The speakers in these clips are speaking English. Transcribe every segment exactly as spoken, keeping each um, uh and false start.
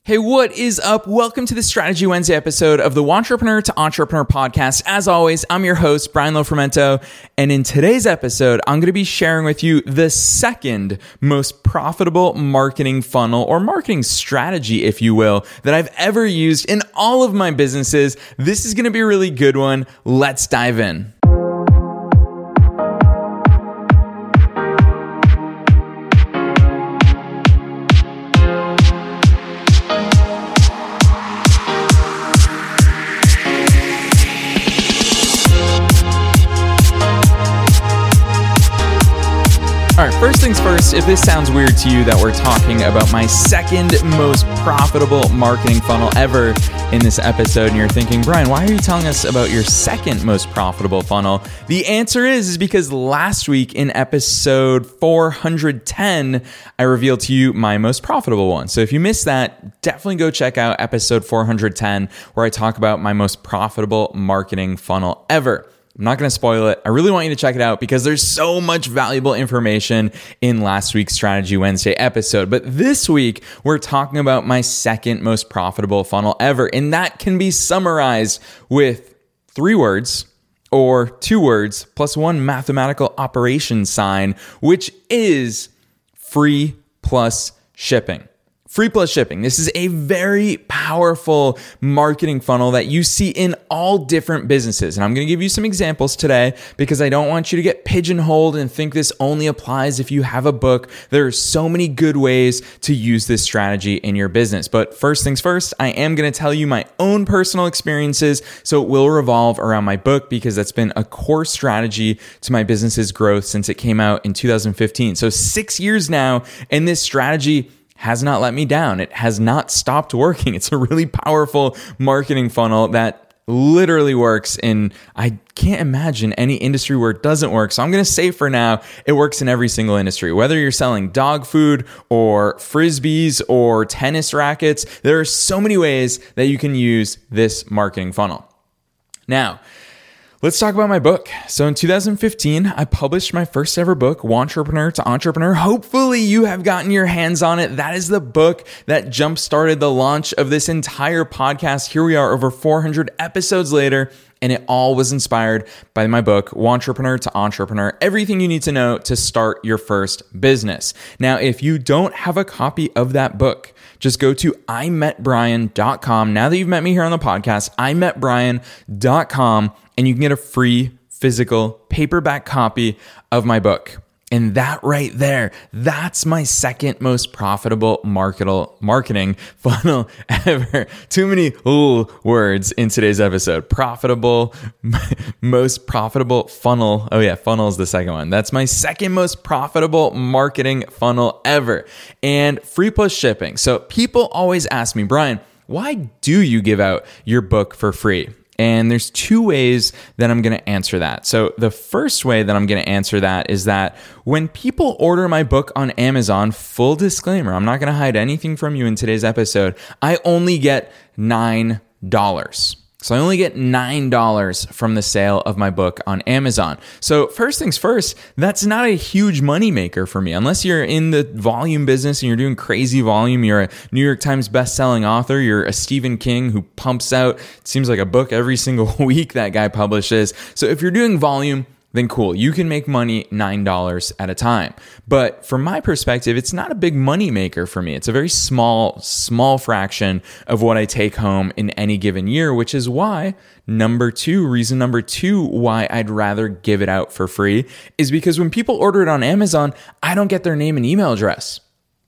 Hey, what is up? Welcome to the Strategy Wednesday episode of the Wantrepreneur to Entrepreneur podcast. As always, I'm your host, Brian Lofermento, and in today's episode, I'm going to be sharing with you the second most profitable marketing funnel or marketing strategy, if you will, that I've ever used in all of my businesses. This is going to be a really good one. Let's dive in. All right, first things first, if this sounds weird to you that we're talking about my second most profitable marketing funnel ever in this episode, and you're thinking, Brian, why are you telling us about your second most profitable funnel? The answer is, is because last week in episode four hundred ten, I revealed to you my most profitable one. So if you missed that, definitely go check out episode four hundred ten, where I talk about my most profitable marketing funnel ever. I'm not going to spoil it. I really want you to check it out because there's so much valuable information in last week's Strategy Wednesday episode. But this week, we're talking about my second most profitable funnel ever. And that can be summarized with three words or two words plus one mathematical operation sign, which is free plus shipping. Free plus shipping. This is a very powerful marketing funnel that you see in all different businesses. And I'm going to give you some examples today because I don't want you to get pigeonholed and think this only applies if you have a book. There are so many good ways to use this strategy in your business. But first things first, I am going to tell you my own personal experiences. So it will revolve around my book because that's been a core strategy to my business's growth since it came out in two thousand fifteen. So six years now, and this strategy has not let me down. It has not stopped working. It's a really powerful marketing funnel that literally works in, I can't imagine any industry where it doesn't work. So I'm going to say for now, it works in every single industry. Whether you're selling dog food or frisbees or tennis rackets, there are so many ways that you can use this marketing funnel. Now, let's talk about my book. So in two thousand fifteen, I published my first ever book, Wantrepreneur to Entrepreneur. Hopefully you have gotten your hands on it. That is the book that jump-started the launch of this entire podcast. Here we are over four hundred episodes later, and it all was inspired by my book, Wantrepreneur to Entrepreneur, everything you need to know to start your first business. Now, if you don't have a copy of that book, just go to I met brian dot com. Now that you've met me here on the podcast, I met brian dot com, and you can get a free physical paperback copy of my book. And that right there, that's my second most profitable marketable marketing funnel ever. Too many ooh words in today's episode. Profitable, most profitable funnel. Oh yeah, funnel is the second one. That's my second most profitable marketing funnel ever. And free plus shipping. So people always ask me, Brian, why do you give out your book for free? And there's two ways that I'm going to answer that. So the first way that I'm going to answer that is that when people order my book on Amazon, full disclaimer, I'm not going to hide anything from you in today's episode, I only get nine dollars. So I only get nine dollars from the sale of my book on Amazon. So first things first, that's not a huge moneymaker for me. Unless you're in the volume business and you're doing crazy volume, you're a New York Times bestselling author, you're a Stephen King who pumps out, it seems like a book every single week that guy publishes. So if you're doing volume, then cool, you can make money nine dollars at a time. But from my perspective, it's not a big money maker for me. It's a very small, small fraction of what I take home in any given year, which is why number two, reason number two, why I'd rather give it out for free is because when people order it on Amazon, I don't get their name and email address.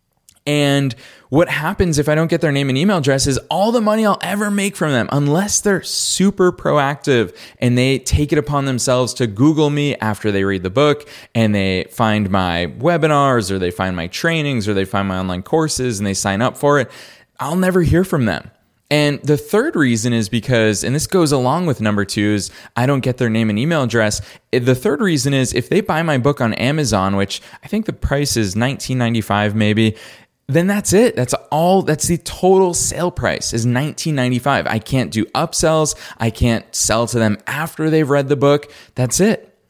And what happens if I don't get their name and email address is all the money I'll ever make from them, unless they're super proactive and they take it upon themselves to Google me after they read the book and they find my webinars or they find my trainings or they find my online courses and they sign up for it, I'll never hear from them. And the third reason is because, and this goes along with number two, is I don't get their name and email address. The third reason is if they buy my book on Amazon, which I think the price is nineteen ninety-five maybe, then that's it. That's all. That's the total sale price is nineteen ninety-five. I can't do upsells. I can't sell to them after they've read the book. That's it.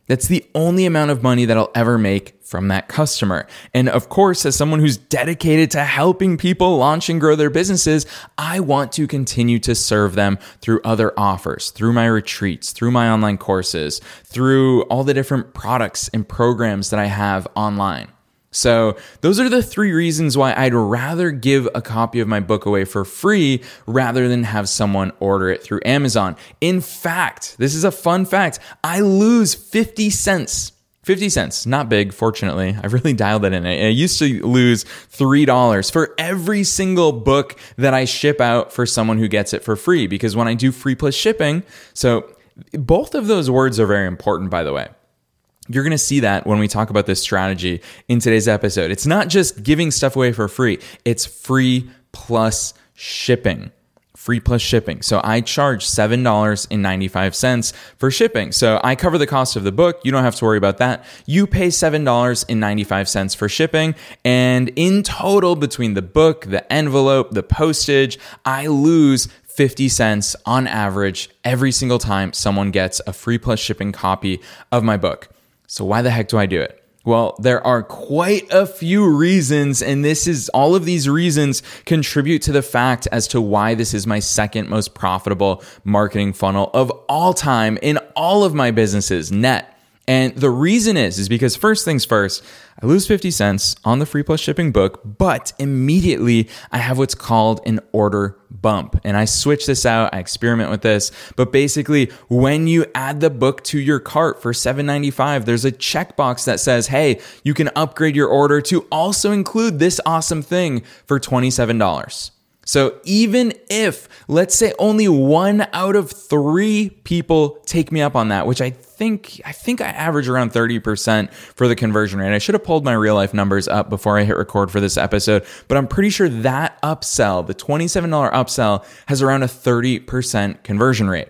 That's the only amount of money that I'll ever make from that customer. And of course, as someone who's dedicated to helping people launch and grow their businesses, I want to continue to serve them through other offers, through my retreats, through my online courses, through all the different products and programs that I have online. So those are the three reasons why I'd rather give a copy of my book away for free rather than have someone order it through Amazon. In fact, this is a fun fact, I lose fifty cents. fifty cents, not big, fortunately. I've really dialed it in. I used to lose three dollars for every single book that I ship out for someone who gets it for free. Because when I do free plus shipping, so both of those words are very important, by the way. You're going to see that when we talk about this strategy in today's episode. It's not just giving stuff away for free. It's free plus shipping. Free plus shipping. So I charge seven dollars and ninety-five cents for shipping. So I cover the cost of the book. You don't have to worry about that. You pay seven dollars and ninety-five cents for shipping. And in total, between the book, the envelope, the postage, I lose fifty cents on average every single time someone gets a free plus shipping copy of my book. So why the heck do I do it? Well, there are quite a few reasons, and this is all of these reasons contribute to the fact as to why this is my second most profitable marketing funnel of all time in all of my businesses, net. And the reason is, is because first things first, I lose fifty cents on the free plus shipping book, but immediately I have what's called an order bump. And I switch this out, I experiment with this, but basically when you add the book to your cart for seven dollars and ninety-five cents, there's a checkbox that says, hey, you can upgrade your order to also include this awesome thing for twenty-seven dollars. So even if, let's say, only one out of three people take me up on that, which I think I think I average around thirty percent for the conversion rate. I should have pulled my real life numbers up before I hit record for this episode, but I'm pretty sure that upsell, the twenty-seven dollars upsell, has around a thirty percent conversion rate.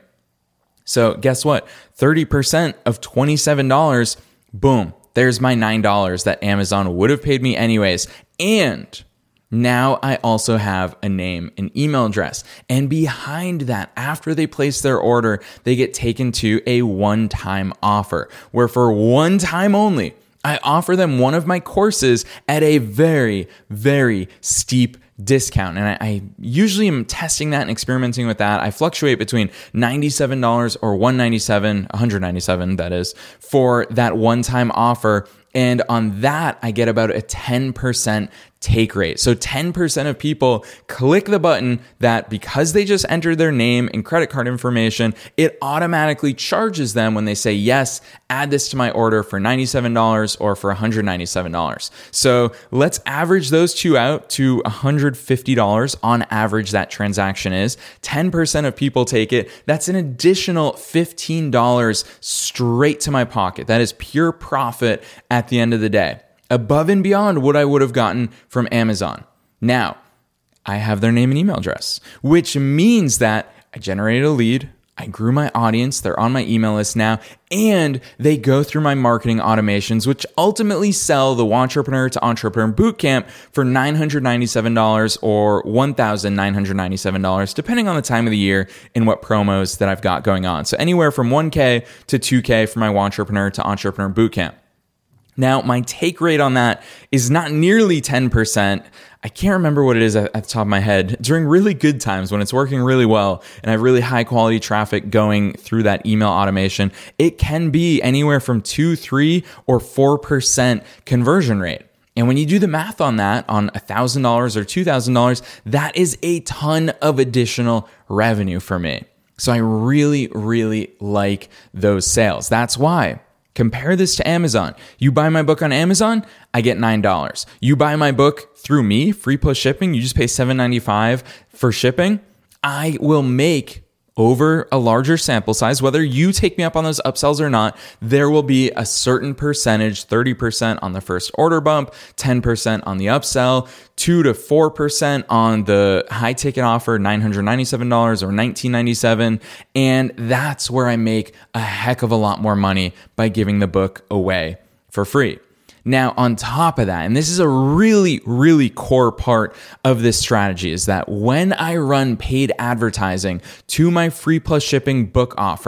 So guess what? thirty percent of twenty-seven dollars, boom, there's my nine dollars that Amazon would have paid me anyways. And now I also have a name and email address. And behind that, after they place their order, they get taken to a one-time offer where for one time only, I offer them one of my courses at a very, very steep discount. And I, I usually am testing that and experimenting with that. I fluctuate between ninety-seven dollars or one hundred ninety-seven dollars, one hundred ninety-seven dollars that is, for that one-time offer. And on that, I get about a ten percent take rate. So ten percent of people click the button that because they just entered their name and credit card information, it automatically charges them when they say, yes, add this to my order for ninety-seven dollars or for one hundred ninety-seven dollars. So let's average those two out to one hundred fifty dollars on average that transaction is. ten percent of people take it. That's an additional fifteen dollars straight to my pocket. That is pure profit at the end of the day, above and beyond what I would have gotten from Amazon. Now, I have their name and email address, which means that I generated a lead, I grew my audience, they're on my email list now, and they go through my marketing automations, which ultimately sell the Wantrepreneur to Entrepreneur Bootcamp for nine hundred ninety-seven dollars or one thousand nine hundred ninety-seven dollars, depending on the time of the year and what promos that I've got going on. So anywhere from one K to two K for my Wantrepreneur to Entrepreneur Bootcamp. Now, my take rate on that is not nearly ten percent. I can't remember what it is at the top of my head. During really good times, when it's working really well and I have really high quality traffic going through that email automation, it can be anywhere from two, three, or four percent conversion rate. And when you do the math on that, on one thousand dollars or two thousand dollars, that is a ton of additional revenue for me. So I really, really like those sales. That's why. Compare this to Amazon. You buy my book on Amazon, I get nine dollars. You buy my book through me, free plus shipping, you just pay seven dollars and ninety-five cents for shipping. I will make over a larger sample size, whether you take me up on those upsells or not, there will be a certain percentage, thirty percent on the first order bump, ten percent on the upsell, two to four percent on the high ticket offer, nine hundred ninety-seven dollars or nineteen ninety-seven. And that's where I make a heck of a lot more money by giving the book away for free. Now, on top of that, and this is a really, really core part of this strategy, is that when I run paid advertising to my free plus shipping book offer,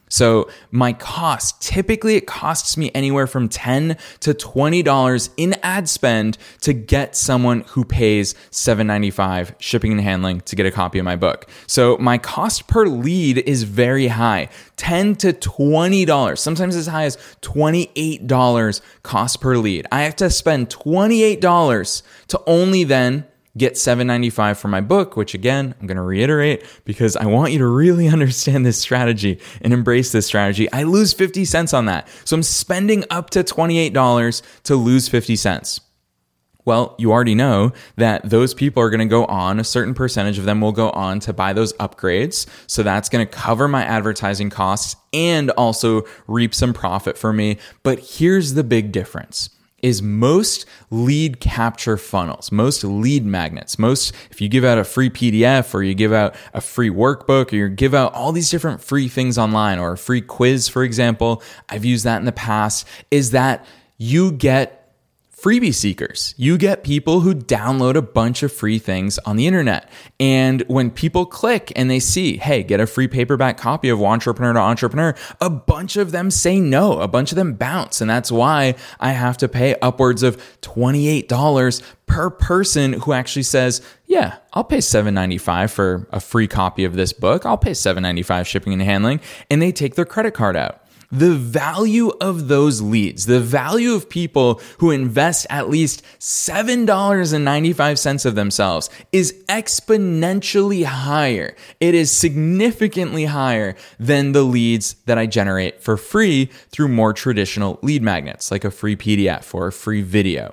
So my cost, typically it costs me anywhere from ten to twenty dollars in ad spend to get someone who pays seven ninety-five shipping and handling to get a copy of my book. So my cost per lead is very high, ten to twenty dollars, sometimes as high as twenty-eight dollars cost per lead. I have to spend twenty-eight dollars to only then get seven ninety-five for my book, which again, I'm going to reiterate because I want you to really understand this strategy and embrace this strategy. I lose fifty cents on that. So I'm spending up to twenty-eight dollars to lose fifty cents. Well, you already know that those people are going to go on, a certain percentage of them will go on to buy those upgrades. So that's going to cover my advertising costs and also reap some profit for me. But here's the big difference. Is most lead capture funnels, most lead magnets, most, if you give out a free P D F or you give out a free workbook or you give out all these different free things online or a free quiz, for example, I've used that in the past, is that you get freebie seekers. You get people who download a bunch of free things on the internet. And when people click and they see, hey, get a free paperback copy of Entrepreneur to Entrepreneur, a bunch of them say no, a bunch of them bounce. And that's why I have to pay upwards of twenty-eight dollars per person who actually says, yeah, I'll pay seven ninety-five for a free copy of this book. I'll pay seven ninety-five shipping and handling. And they take their credit card out. The value of those leads, the value of people who invest at least seven dollars and ninety-five cents of themselves is exponentially higher. It is significantly higher than the leads that I generate for free through more traditional lead magnets, like a free P D F or a free video.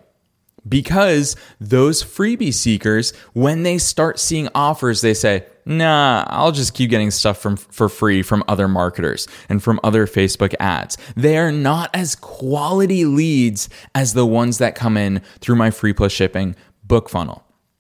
Because those freebie seekers, when they start seeing offers, they say, nah, I'll just keep getting stuff from for free from other marketers and from other Facebook ads. They are not as quality leads as the ones that come in through my free plus shipping book funnel.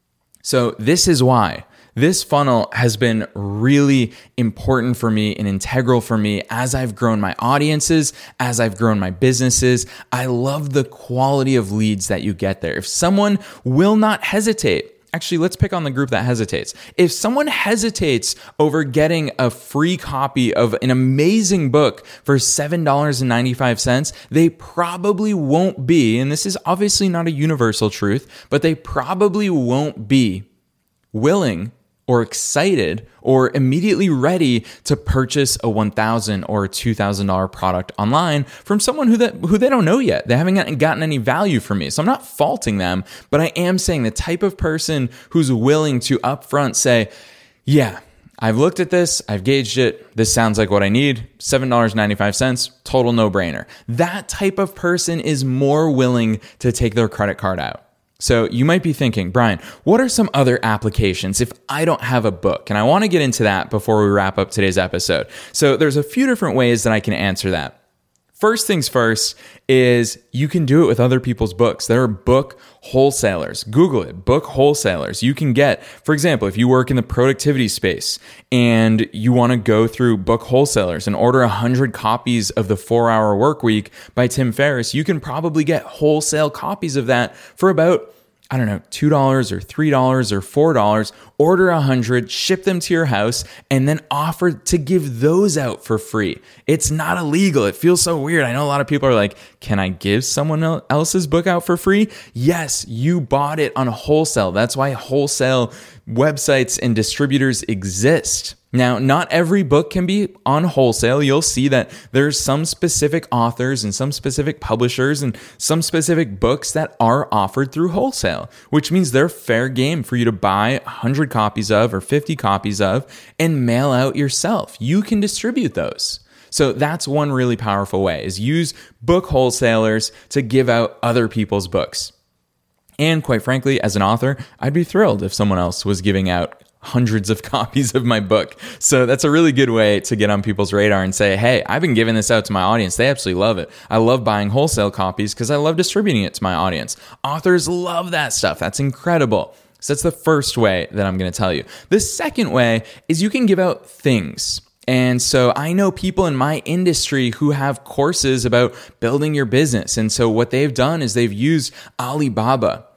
So this is why this funnel has been really important for me and integral for me as I've grown my audiences, as I've grown my businesses. I love the quality of leads that you get there. If someone will not hesitate, actually, let's pick on the group that hesitates. If someone hesitates over getting a free copy of an amazing book for seven dollars and ninety-five cents, they probably won't be, and this is obviously not a universal truth, but they probably won't be willing or excited or immediately ready to purchase a one thousand dollars or two thousand dollars product online from someone who that who they don't know yet. They haven't gotten any value from me. So I'm not faulting them, but I am saying the type of person who's willing to upfront say, yeah, I've looked at this, I've gauged it, this sounds like what I need, seven dollars and ninety-five cents, total no-brainer. That type of person is more willing to take their credit card out. So you might be thinking, Brian, what are some other applications if I don't have a book? And I want to get into that before we wrap up today's episode. So there's a few different ways that I can answer that. First things first is you can do it with other people's books. There are book wholesalers. Google it, book wholesalers. You can get, for example, if you work in the productivity space and you want to go through book wholesalers and order one hundred copies of The four hour Work Week by Tim Ferriss, you can probably get wholesale copies of that for about, I don't know, two dollars or three dollars or four dollars, order one hundred, ship them to your house, and then offer to give those out for free. It's not illegal. It feels so weird. I know a lot of people are like, can I give someone else's book out for free? Yes, you bought it on wholesale. That's why wholesale websites and distributors exist. Now, not every book can be on wholesale. You'll see that there's some specific authors and some specific publishers and some specific books that are offered through wholesale, which means they're fair game for you to buy one hundred copies of or fifty copies of and mail out yourself. You can distribute those. So that's one really powerful way, is use book wholesalers to give out other people's books. And quite frankly, as an author, I'd be thrilled if someone else was giving out hundreds of copies of my book. So that's a really good way to get on people's radar and say, hey, I've been giving this out to my audience. They absolutely love it. I love buying wholesale copies because I love distributing it to my audience. Authors love that stuff. That's incredible. So that's the first way that I'm going to tell you. The second way is you can give out things. And so I know people in my industry who have courses about building your business. And so what they've done is they've used Alibaba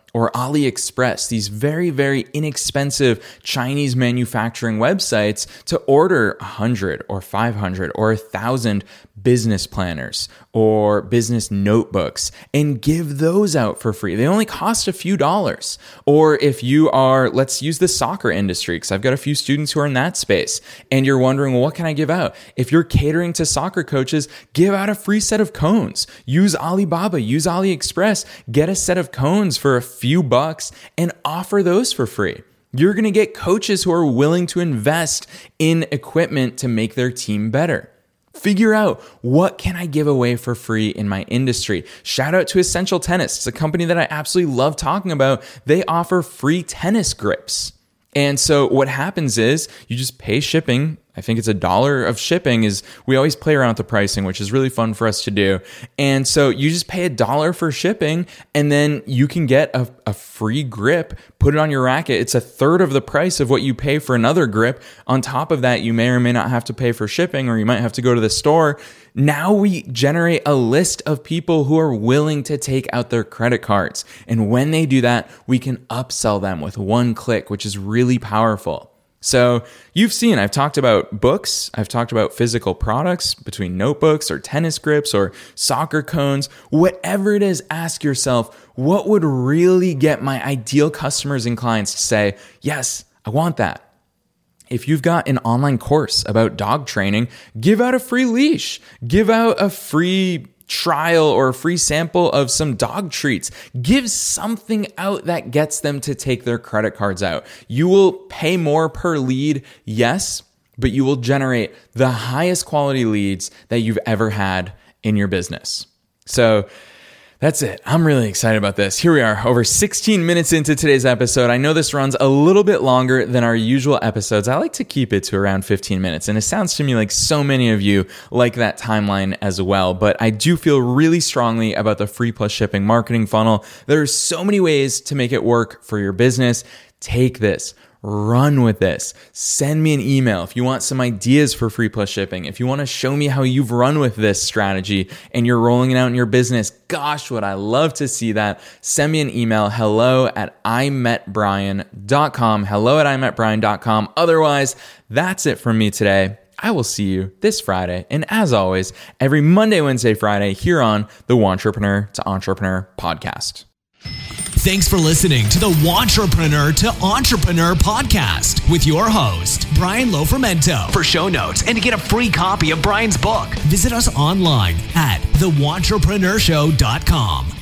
or AliExpress, these very, very inexpensive Chinese manufacturing websites, to order one hundred or five hundred or one thousand business planners or business notebooks and give those out for free. They only cost a few dollars. Or if you are, let's use the soccer industry, because I've got a few students who are in that space, and you're wondering, well, what can I give out? If you're catering to soccer coaches, give out a free set of cones. Use Alibaba, use AliExpress, get a set of cones for a few bucks and offer those for free. You're going to get coaches who are willing to invest in equipment to make their team better. Figure out, what can I give away for free in my industry? Shout out to Essential Tennis. It's a company that I absolutely love talking about. They offer free tennis grips. And so what happens is you just pay shipping. I think it's a dollar of shipping. Is we always play around with the pricing, which is really fun for us to do. And so you just pay a dollar for shipping, and then you can get a, a free grip, put it on your racket. It's a third of the price of what you pay for another grip. On top of that, you may or may not have to pay for shipping, or you might have to go to the store. Now we generate a list of people who are willing to take out their credit cards. And when they do that, we can upsell them with one click, which is really powerful. So you've seen, I've talked about books, I've talked about physical products between notebooks or tennis grips or soccer cones. Whatever it is, ask yourself, what would really get my ideal customers and clients to say, yes, I want that? If you've got an online course about dog training, give out a free leash, give out a free trial or a free sample of some dog treats. Give something out that gets them to take their credit cards out. You will pay more per lead, yes, but you will generate the highest quality leads that you've ever had in your business. So that's it. I'm really excited about this. Here we are, over sixteen minutes into today's episode. I know this runs a little bit longer than our usual episodes. I like to keep it to around fifteen minutes, and it sounds to me like so many of you like that timeline as well. But I do feel really strongly about the free plus shipping marketing funnel. There are so many ways to make it work for your business. Take this. Run with this. Send me an email if you want some ideas for free plus shipping. If you want to show me how you've run with this strategy and you're rolling it out in your business, gosh, would I love to see that. Send me an email, hello at i met brian dot com, hello at i met brian dot com. Otherwise, that's it from me today. I will see you this Friday. And as always, every Monday, Wednesday, Friday here on the Wantrepreneur to Entrepreneur podcast. Thanks for listening to the Wantrepreneur to Entrepreneur podcast with your host, Brian Lofermento. For show notes and to get a free copy of Brian's book, visit us online at the wantrepreneur show dot com.